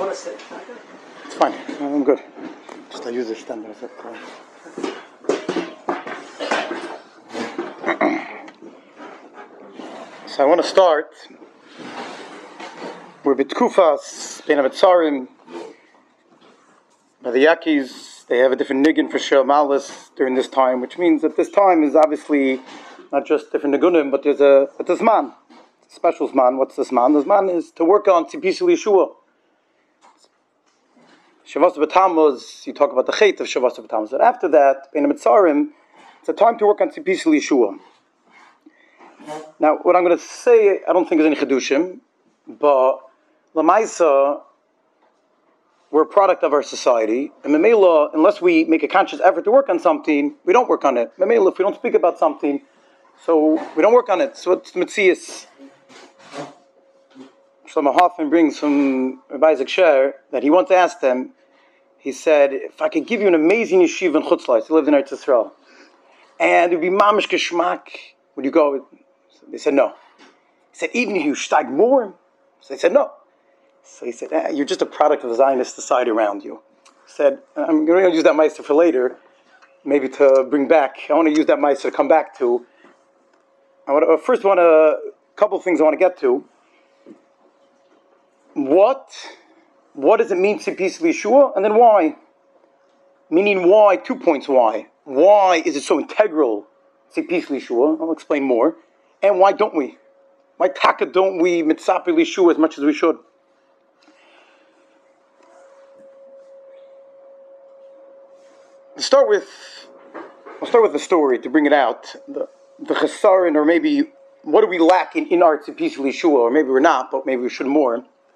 want to sit? It's fine. I'm good. Just I use this stand. So I want to start. We're B'tkufas, Bein HaMetzarim. By the Yakis, they have a different niggin for Shel Malas during this time, which means that this time is obviously not just different nigunim, but there's a zman, a special zman. What's the zman? The zman is to work on Tzipis Yeshua. Shavas B'Tammuz, you talk about the chait of Shavas B'Tammuz. And after that, Bein HaMetzarim, it's a time to work on Tzipis Yeshua. Now, what I'm going to say, I don't think there's any chedushim, but Lamaisa, we're a product of our society, and Memela, unless we make a conscious effort to work on something, we don't work on it. Memela, if we don't speak about something, so we don't work on it. So it's Metzias. Shlomo Hoffman brings from Rabbi Isaac Sher that he once asked them, he said, if I could give you an amazing yeshiva in Chutzlais, he lived in Eretz Yisrael, and it would be mamish geschmack, would you go? They said no. He said, even if you steig more? So they said no. So he said, you're just a product of the Zionist society around you. He said, I'm going to use that meister for later, maybe to bring back. I want to use that meister to come back to. First, a couple of things I want to get to. What does it mean to peace of Yeshua? And then why? Meaning why, 2 points why. Why is it so integral to peace of Yeshua? I'll explain more. And why don't we? Why taka don't we mitzapi Yeshua as much as we should? I'll start with the story to bring it out. The chesaron, or maybe what do we lack in our tzipis Yeshua, or maybe we're not, but maybe we should more.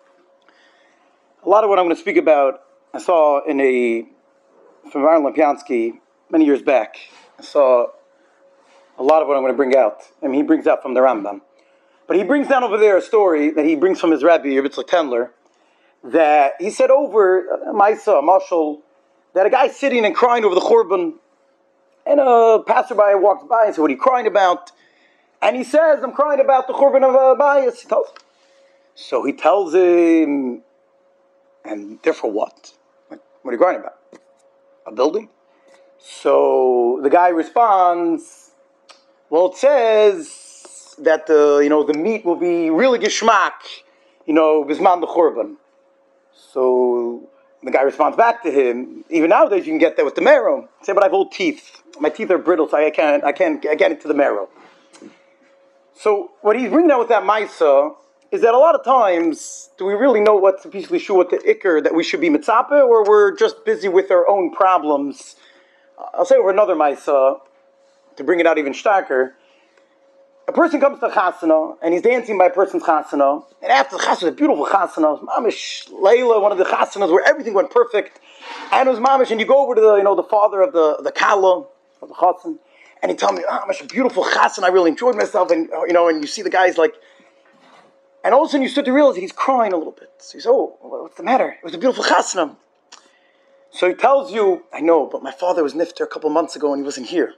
A lot of what I'm going to speak about, I saw from Aaron Lapiansky many years back. I saw a lot of what I'm going to bring out. I mean, he brings out from the Rambam. But he brings down over there a story that he brings from his Rabbi, Yitzchak Tendler, that he said over Maisa, Mashal, that a guy sitting and crying over the Churban, and a passerby walks by and said, what are you crying about? And he says, I'm crying about the Churban of Abayas. So he tells him, and therefore what? What are you crying about? A building? So the guy responds, well, it says that the meat will be really geschmack, bisman the Churban. So the guy responds back to him, even nowadays you can get that with the marrow. Say, but I have old teeth. My teeth are brittle, so I can't get into the marrow. So what he's bringing out with that Maisa is that a lot of times, do we really know what's the piece of Yeshua, what the Iker, that we should be mitzapeh, or we're just busy with our own problems? I'll say over another Maisa, to bring it out even starker. A person comes to Chasana, and he's dancing by a person's Chasana, and after the Chasana, a beautiful Chasana, Mamish Leila, one of the Chasanas where everything went perfect, and it was Mamish, and you go over to the father of the Kala, of the Chasan, and he tells me, Mamish, a beautiful Chasana, I really enjoyed myself, and and you see the guys like, and all of a sudden you start to realize that he's crying a little bit. So he says, what's the matter? It was a beautiful Chasana. So he tells you, I know, but my father was nifter a couple months ago and he wasn't here.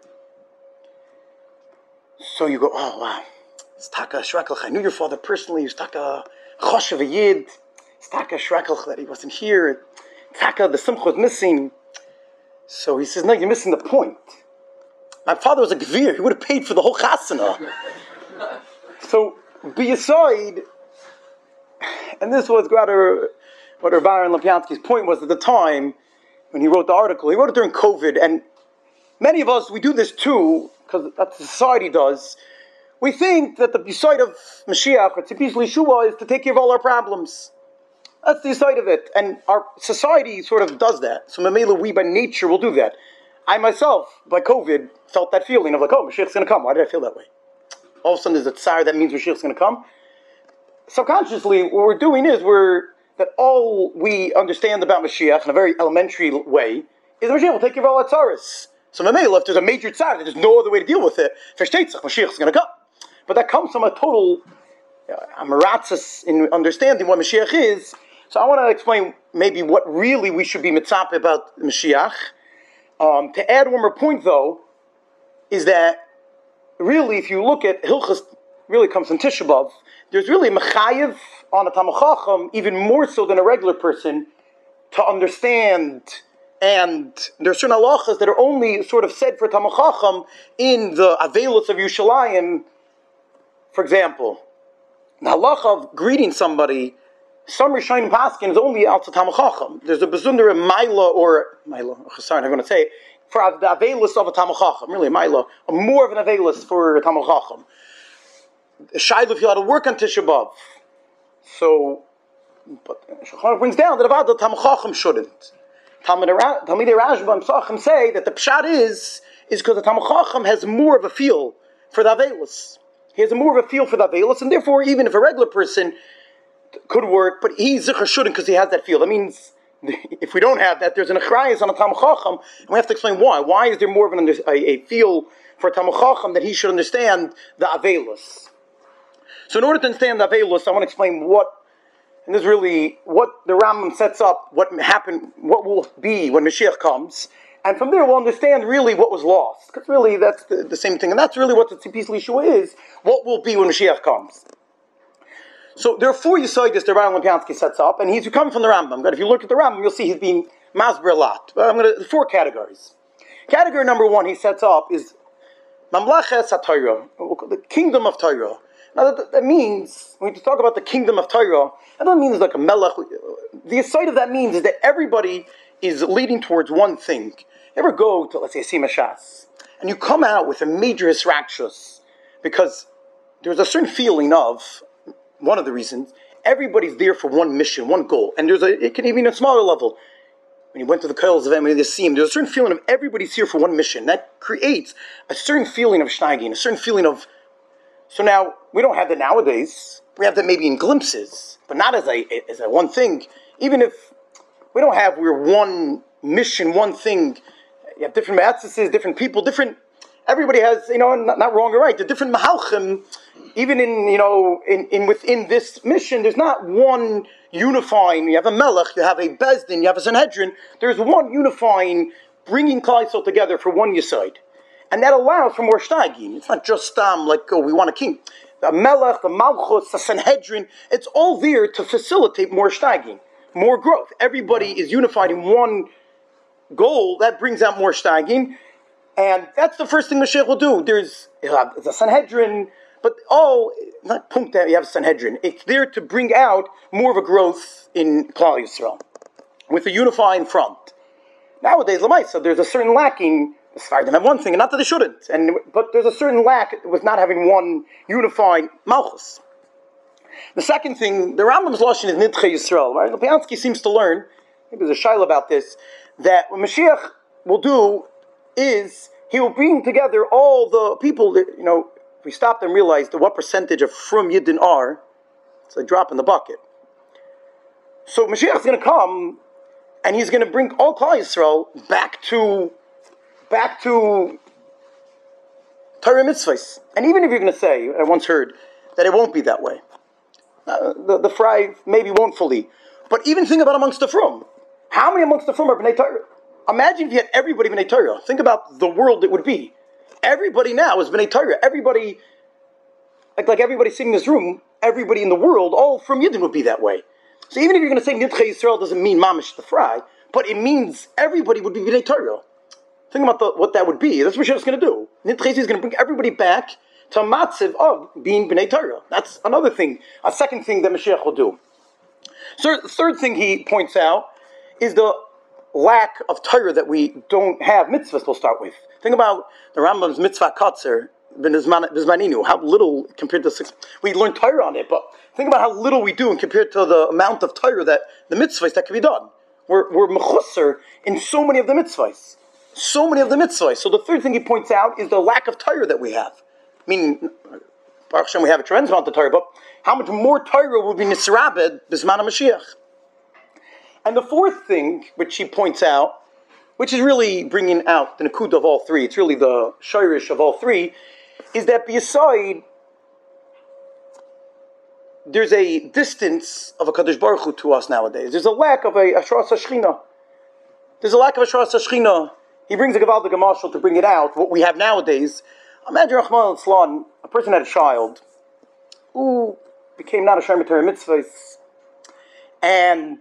So you go, oh wow, it's taka shrakelch. I knew your father personally. He was taka choshev a yid. It's taka shrakelch that he wasn't here. Taka the simcha was missing. So he says, no, you're missing the point. My father was a gvir. He would have paid for the whole chasana. So be aside, and this was what Rabbi Aaron Lapiansky's point was at the time when he wrote the article. He wrote it during COVID, and many of us, we do this too, because that's what society does. We think that the side of Mashiach, or Tzipis Yeshua, is to take care of all our problems. That's the side of it. And our society sort of does that. So Mamela, we by nature will do that. I myself, by COVID, felt that feeling of like, oh, Mashiach's going to come. Why did I feel that way? All of a sudden there's a tsar that means Mashiach's going to come. Subconsciously, what we're doing is that all we understand about Mashiach in a very elementary way is that Mashiach will take care of all our tsaras. So Mamela, if there's a major tzar, there's no other way to deal with it. Mashiach is going to come. But that comes from a total amaratzis in understanding what Mashiach is. So I want to explain maybe what really we should be mitzapeh about Mashiach. To add one more point, though, is that really, if you look at Hilchas really comes from Tisha B'Av, there's really mechayev on a Talmid Chacham, even more so than a regular person, to understand. And there are certain halachas that are only sort of said for Talmid Chacham in the Avelos of Yerushalayim. For example, the halacha of greeting somebody, some Rishonim Paskin is only out to Talmid Chacham. There's a Bezunder Chasar, I'm going to say, for the Avelos of a Talmid Chacham, really Maila, more of an Avelos for a Talmid Chacham. Shayla, if you had to work on Tisha B'Av. So, but Shulchan brings down that about the Talmid Chacham shouldn't. Talmidei Rashba and Psachim say that the pshat is because the Talmid Chacham has more of a feel for the Avelos. He has more of a feel for the Avelos, and therefore, even if a regular person could work, but he zichar shouldn't because he has that feel. That means if we don't have that, there's an achrayas on a Talmid Chacham, and we have to explain why. Why is there more of a feel for a Talmid Chacham that he should understand the Avelos? So in order to understand the Avelos, I want to explain what, and this is really what the Rambam sets up, what happened, what will be when Mashiach comes, and from there we'll understand really what was lost. Because really that's the same thing, and that's really what the Tzipis Lishua is, what will be when Mashiach comes. So there are four Yesodis that Rambam Lapiansky sets up, and he's coming from the Rambam. But if you look at the Rambam, you'll see he's being masber a lot. Four categories. Category number one he sets up is Mamlaches HaTorah, the kingdom of Torah. Now that means, when you talk about the kingdom of Torah, that doesn't mean it's like a melech. The aside of that means is that everybody is leading towards one thing. You ever go to, let's say, Sima Shas, and you come out with a major hisrakshus, because there's a certain feeling of, one of the reasons, everybody's there for one mission, one goal. And it can even be a smaller level. When you went to the Koils of Emily, there's a certain feeling of everybody's here for one mission. That creates a certain feeling of steiging, a certain feeling of. So now, we don't have that nowadays. We have that maybe in glimpses, but not as a one thing. Even if we don't have, we're one mission, one thing. You have different matzes, different people, everybody has, not wrong or right, the different mahalchim, even in within this mission, there's not one unifying. You have a melech, you have a bezdin, you have a sanhedrin. There's one unifying, bringing Klal Yisrael together for one yesod. And that allows for more steiging. It's not just we want a king. The melech, the malchus, the sanhedrin, it's all there to facilitate more steiging, more growth. Everybody is unified in one goal. That brings out more steiging. And that's the first thing Mashiach will do. There's a sanhedrin, but not punkta, you have a sanhedrin. It's there to bring out more of a growth in Klal Yisrael, with a unifying front. Nowadays, Lamaisa, there's a certain lacking. The Sfardim have one thing, and not that they shouldn't. But there's a certain lack with not having one unified malchus. The second thing, the Rambam's lashon is Nidchei Yisrael. Right? Lapiansky seems to learn, maybe there's a shaila about this, that what Mashiach will do is he will bring together all the people that, if we stop and realize what percentage of Frum Yidden are, it's a drop in the bucket. So Mashiach is going to come, and he's going to bring all Klal Yisrael back to Torah mitzvahs. And even if you're going to say, I once heard, that it won't be that way. The fry maybe won't fully. But even think about amongst the Frum. How many amongst the Frum are B'nai Torah? Imagine if you had everybody B'nai Torah. Think about the world it would be. Everybody now is B'nai Torah. Everybody, like everybody sitting in this room, everybody in the world, all from Yidden would be that way. So even if you're going to say Nidchei Yisrael doesn't mean Mamish the fry, but it means everybody would be B'nai Torah. Think about what that would be. That's what Mashiach is going to do. Nidchei is going to bring everybody back to a matziv of being B'nai Torah. That's another thing, a second thing that Mashiach will do. So the third thing he points out is the lack of Torah that we don't have mitzvahs. We'll start with. Think about the Rambam's mitzvah katzer, b'zmaninu, how little compared to 6. We learn Torah on it, but think about how little we do compared to the amount of Torah that the mitzvahs that can be done. We're mechusser in so many of the mitzvahs. So many of the mitzvahs. So the third thing he points out is the lack of Torah that we have. I mean, Baruch Hashem, we have a tremendous amount of Torah, but how much more Torah will be nisrabed b'zman HaMashiach? And the fourth thing, which he points out, which is really bringing out the Nakud of all three, it's really the Shirish of all three, is that beside there's a distance of a Kadosh Baruch Hu to us nowadays. There's a lack of a Ashras HaShechina. There's a lack of Ashras HaShechina. He brings a Gavaldik Mashal to bring it out, what we have nowadays. Imagine Rahman al-Islam, a person had a child, who became not a Shomer Torah mitzvahs, and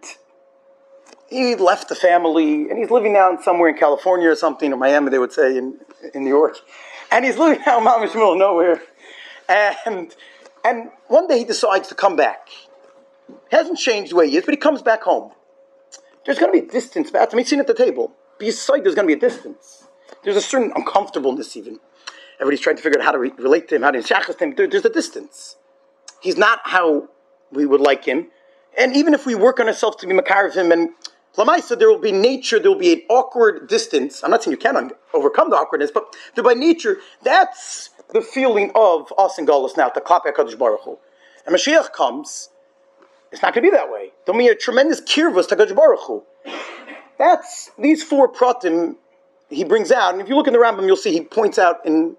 he left the family, and he's living now somewhere in California or something, or Miami, they would say, in New York. And he's living out in Mamash middle of nowhere. And one day he decides to come back. He hasn't changed the way he is, but he comes back home. There's going to be a distance back to me, sitting at the table. Beside, there's going to be a distance. There's a certain uncomfortableness even. Everybody's trying to figure out how to relate to him, how to shachas to him. There's a distance. He's not how we would like him. And even if we work on ourselves to be makar of him, and Lamaisa, there will be nature, there will be an awkward distance. I'm not saying you can overcome the awkwardness, but by nature, that's the feeling of us in Galus now, the Klapei HaKadosh Baruch Hu. And Mashiach comes, it's not going to be that way. There'll be a tremendous kirvus to HaKadosh Baruch Hu. That's, these four pratim he brings out, and if you look in the Rambam, you'll see he points out in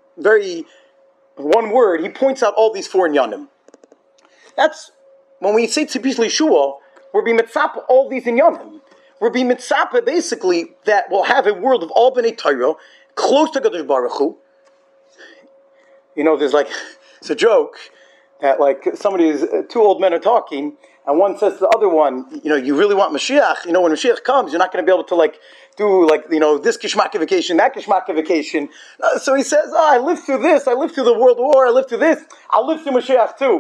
one word, he points out all these four inyanim. That's, when we say Tzipis Lishua, we're being mitzapa all these inyanim. We're being mitzapa basically that we'll have a world of all b'nei Torah, close to HaKadosh Baruch Hu. You know, it's a joke that two old men are talking, and one says to the other one, you know, you really want Mashiach? You know, when Mashiach comes, you're not going to be able to do this kishmakification, that kishmakification. So he says, I lived through this, I lived through the World War, I lived through this, I'll live through Mashiach too.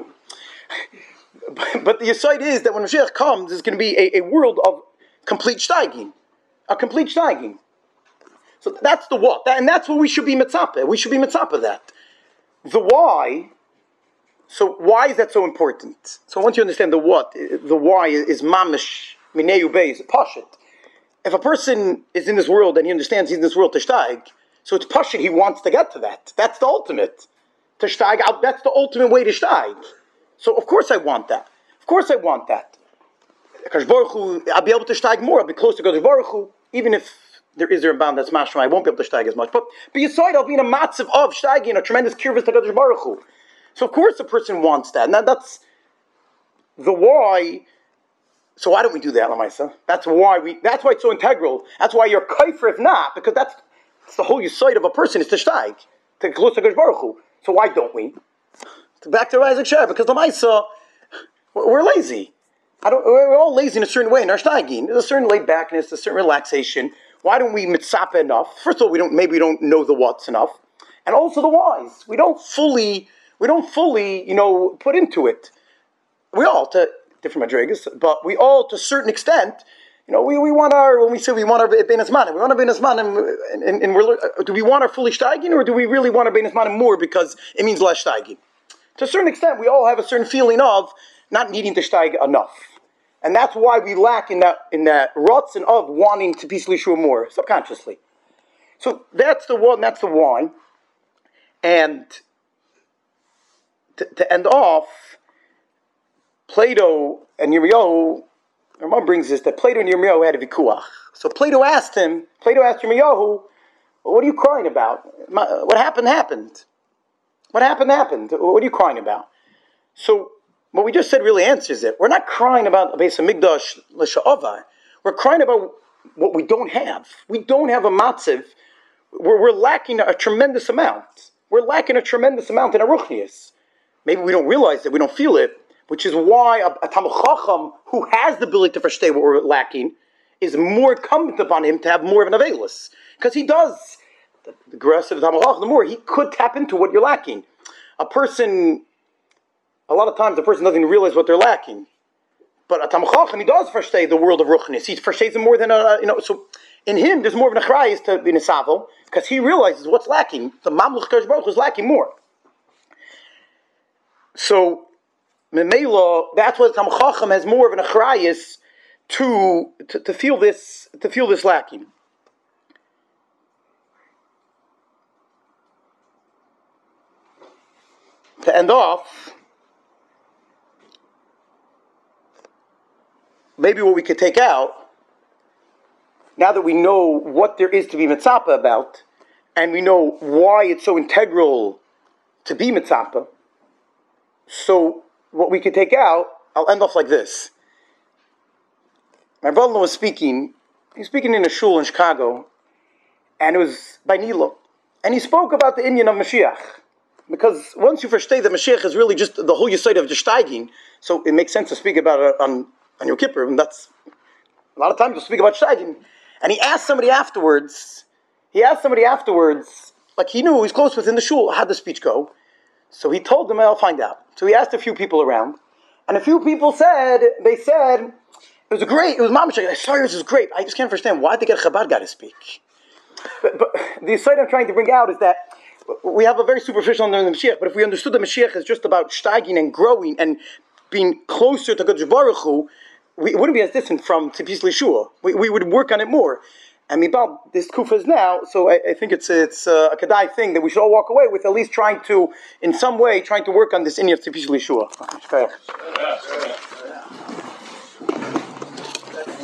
But the aside is that when Mashiach comes, there's going to be a world of complete steiging. A complete steiging. So that's the what. And that's what we should be mitzapeh. We should be mitzapeh that. The why. So why is that so important? So once you understand the what, the why is mamish mineu beis pashit. If a person is in this world and he understands he's in this world to steig, so it's pashit, he wants to get to that. That's the ultimate. To steig out, that's the ultimate way to steig. So of course I want that. Of course I want that. Kadosh Baruch Hu, I'll be able to steig more. I'll be close to Kadosh Baruch Hu, even if there is a bound that's mashma, I won't be able to steig as much. But beside, I'll be in a matzav of steiging, a tremendous kirvus to Kadosh Baruch Hu. So of course the person wants that. Now that's the why. So why don't we do that, Lamaisa? That's why it's so integral. That's why you're kaifer if not, because that's the whole side of a person is to steig, to close to Kadosh Baruch Hu. So why don't we? Back to Isaac Shah, because Lamaisa, we're lazy. We're all lazy in a certain way in our steiging. There's a certain laid backness, a certain relaxation. Why don't we mitzapeh enough? First of all, we don't know the what's enough, and also the whys. We don't fully, put into it. We all to different madrigas, but we all to a certain extent, we want when we say we want our beinas manim, we want our beinas manim, and do we want our fully steiging, or do we really want our beinas manim more because it means less steiging? To a certain extent, we all have a certain feeling of not needing to steig enough. And that's why we lack in that rotzen of wanting to be Lishua more, subconsciously. So that's the what, and that's the why. And to end off, Plato and Yirmiyahu, Ramon brings this, that Plato and Yirmiyahu had a vikuach. So Plato asked Yirmiyahu, what are you crying about? What happened? What happened? What are you crying about? So what we just said really answers it. We're not crying about a Beis Hamikdash l'sha'ava. We're crying about what we don't have. We don't have a matziv. We're lacking a tremendous amount. We're lacking a tremendous amount in Aruchnius. Maybe we don't realize it, we don't feel it, which is why a Talmid Chacham who has the ability to understand what we're lacking is more incumbent upon him to have more of an avelus. Because he does, the aggressive Talmid Chacham, the more, he could tap into what you're lacking. A lot of times the person doesn't realize what they're lacking. But a Talmid Chacham, he does understand the world of Ruchnis. He understands it more than, so in him there's more of an achrayis to be Nesavel, because he realizes what's lacking. The Mamluch Kadosh Baruch Hu is lacking more. So, Memela, that's why the Talmid Chacham has more of an achrayis to feel this lacking. To end off, maybe what we could take out, now that we know what there is to be mitzapeh about, and we know why it's so integral to be mitzapeh, so what we could take out, I'll end off like this. My brother was speaking, he was speaking in a shul in Chicago, and it was by Nilo, and he spoke about the Inyan of Mashiach. because once you versteh that Mashiach is really just the whole yesod of the steiging, so it makes sense to speak about it on Yom Kippur, and that's a lot of times to speak about steiging. And he asked somebody afterwards, like he knew, he was close within the shul, how'd the speech go? So he told them, I'll find out. So he asked a few people around, and a few people said, it was Mamash, sorry, this is great. I just can't understand, why did they get a Chabad guy to speak? But the insight I'm trying to bring out is that we have a very superficial understanding of the Mashiach, but if we understood the Mashiach is just about steiging and growing and being closer to Kadosh Baruch Hu, we wouldn't be as distant from Tzipis Lishua. We would work on it more. And Mibal, this kufa is now, so I think it's a Kedai thing that we should all walk away with, at least trying to, in some way, trying to work on this Inyan of Tzipis Lishua.